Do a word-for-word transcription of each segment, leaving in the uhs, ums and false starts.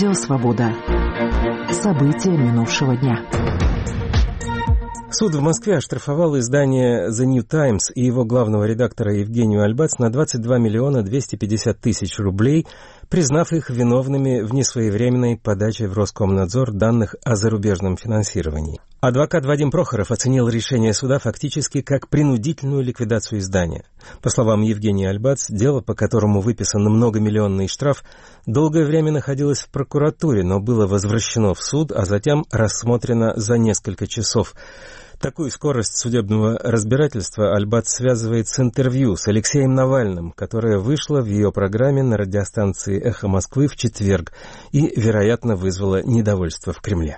Радио «Свобода». События минувшего дня. Суд в Москве оштрафовал издание The New Times и его главного редактора Евгению Альбац на двадцать два миллиона двести пятьдесят тысяч рублей, признав их виновными в несвоевременной подаче в Роскомнадзор данных о зарубежном финансировании. Адвокат Вадим Прохоров оценил решение суда фактически как принудительную ликвидацию издания. По словам Евгения Альбац, дело, по которому выписан многомиллионный штраф, долгое время находилось в прокуратуре, но было возвращено в суд, а затем рассмотрено за несколько часов. Такую скорость судебного разбирательства Альбац связывает с интервью с Алексеем Навальным, которое вышло в ее программе на радиостанции «Эхо Москвы» в четверг и, вероятно, вызвало недовольство в Кремле.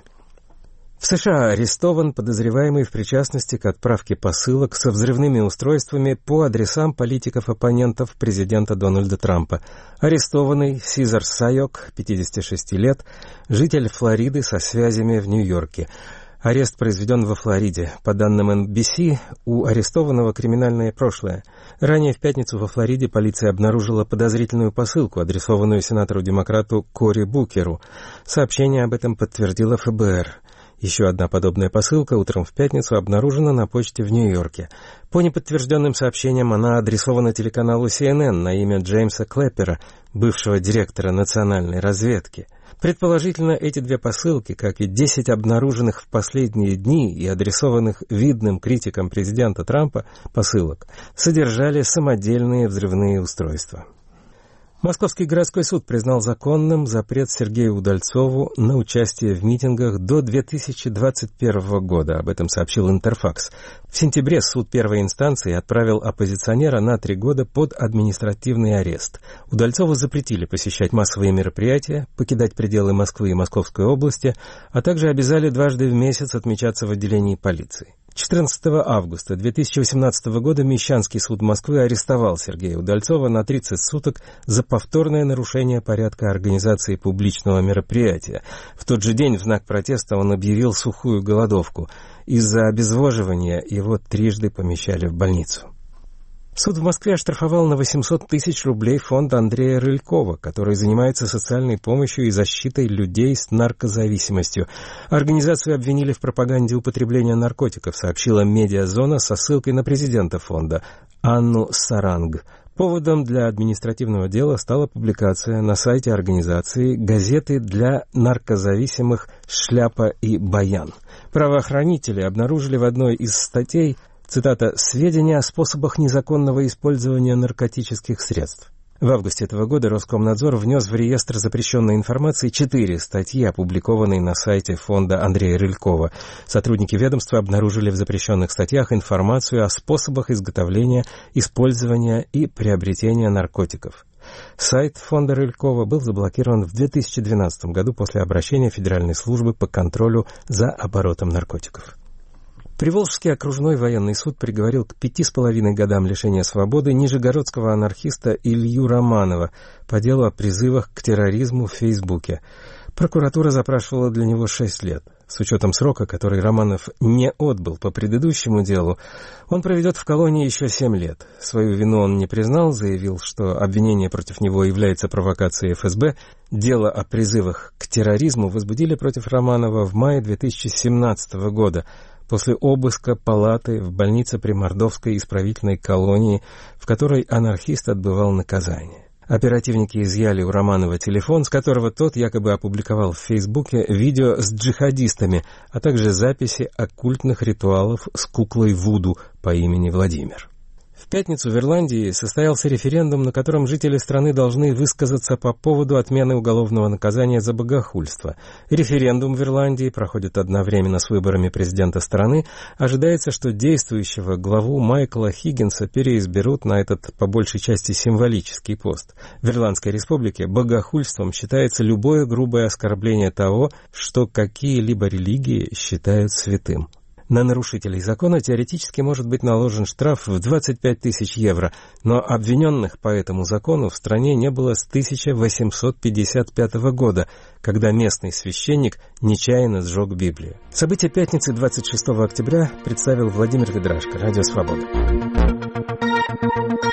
В США арестован подозреваемый в причастности к отправке посылок со взрывными устройствами по адресам политиков-оппонентов президента Дональда Трампа. Арестованный Сизар Сайок, пятьдесят шесть лет, житель Флориды со связями в Нью-Йорке. Арест произведен во Флориде. По данным эн би си, у арестованного криминальное прошлое. Ранее в пятницу во Флориде полиция обнаружила подозрительную посылку, адресованную сенатору-демократу Кори Букеру. Сообщение об этом подтвердило эф бэ эр. Еще одна подобная посылка утром в пятницу обнаружена на почте в Нью-Йорке. По неподтвержденным сообщениям, она адресована телеканалу си эн эн на имя Джеймса Клэппера, бывшего директора национальной разведки. Предположительно, эти две посылки, как и десять обнаруженных в последние дни и адресованных видным критикам президента Трампа посылок, содержали самодельные взрывные устройства. Московский городской суд признал законным запрет Сергею Удальцову на участие в митингах до две тысячи двадцать первого года. Об этом сообщил Интерфакс. В сентябре суд первой инстанции отправил оппозиционера на три года под административный арест. Удальцову запретили посещать массовые мероприятия, покидать пределы Москвы и Московской области, а также обязали дважды в месяц отмечаться в отделении полиции. четырнадцатого августа две тысячи восемнадцатого года Мещанский суд Москвы арестовал Сергея Удальцова на тридцать суток за повторное нарушение порядка организации публичного мероприятия. В тот же день в знак протеста он объявил сухую голодовку. Из-за обезвоживания его трижды помещали в больницу. Суд в Москве оштрафовал на восемьсот тысяч рублей фонд Андрея Рылькова, который занимается социальной помощью и защитой людей с наркозависимостью. Организацию обвинили в пропаганде употребления наркотиков, сообщила «Медиазона» со ссылкой на президента фонда Анну Саранг. Поводом для административного дела стала публикация на сайте организации газеты для наркозависимых «Шляпа и Баян». Правоохранители обнаружили в одной из статей, цитата, «сведения о способах незаконного использования наркотических средств». В августе этого года Роскомнадзор внес в реестр запрещенной информации четыре статьи, опубликованные на сайте фонда Андрея Рылькова. Сотрудники ведомства обнаружили в запрещенных статьях информацию о способах изготовления, использования и приобретения наркотиков. Сайт фонда Рылькова был заблокирован в две тысячи двенадцатом году после обращения Федеральной службы по контролю за оборотом наркотиков. Приволжский окружной военный суд приговорил к пяти с половиной годам лишения свободы нижегородского анархиста Илью Романова по делу о призывах к терроризму в Фейсбуке. Прокуратура запрашивала для него шесть лет. С учетом срока, который Романов не отбыл по предыдущему делу, он проведет в колонии еще семь лет. Свою вину он не признал, заявил, что обвинение против него является провокацией эф эс бэ. Дело о призывах к терроризму возбудили против Романова в мае две тысячи семнадцатого года, после обыска палаты в больнице при Мордовской исправительной колонии, в которой анархист отбывал наказание. Оперативники изъяли у Романова телефон, с которого тот якобы опубликовал в Фейсбуке видео с джихадистами, а также записи оккультных ритуалов с куклой Вуду по имени Владимир. В пятницу в Ирландии состоялся референдум, на котором жители страны должны высказаться по поводу отмены уголовного наказания за богохульство. Референдум в Ирландии проходит одновременно с выборами президента страны. Ожидается, что действующего главу Майкла Хиггинса переизберут на этот, по большей части, символический пост. В Ирландской республике богохульством считается любое грубое оскорбление того, что какие-либо религии считают святым. На нарушителей закона теоретически может быть наложен штраф в двадцать пять тысяч евро, но обвиненных по этому закону в стране не было с тысяча восемьсот пятьдесят пятого года, когда местный священник нечаянно сжег Библию. События пятницы двадцать шестого октября представил Владимир Ведрашко, Радио Свобода.